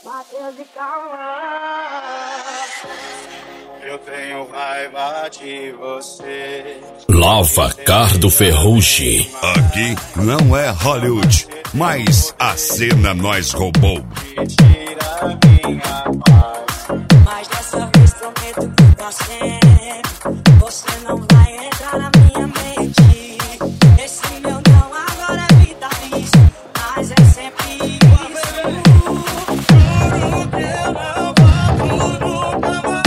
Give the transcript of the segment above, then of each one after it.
Matheus e Cauã. Eu tenho raiva de você. Lavacar do Ferrugem. Aqui não é Hollywood, mas a cena nós roubou. Tira minha paz. Mas dessa vez prometo que pra sempre você não vai entrar na minha mente. Esse meu não agora é vitalício, mas é sempre isso. Juro que eu não volto nunca mais.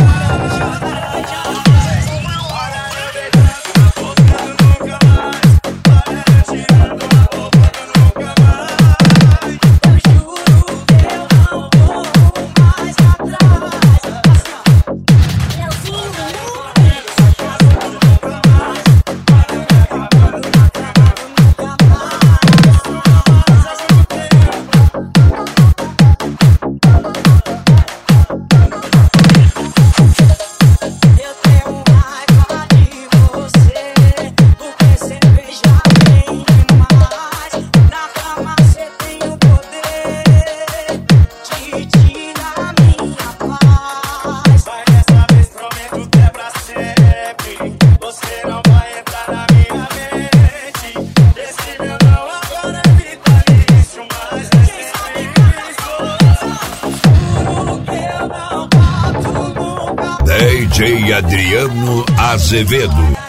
Olha eu deitando na boca do nunca mais. Olha eu tirando a roupa do nunca mais. Eu juro que eu não vou mais atrás. Eu juro. Eu tenho raiva de você, porque você beija bem demais. Na cama você tem o poder de tirar minha paz. Mas dessa vez prometo que é pra sempre. Você não vai entrar na minha mente. Esse meu não agora é vitalício, mas é sempre isso. Juro que eu não volto nunca. DJ Adriano Azevedo.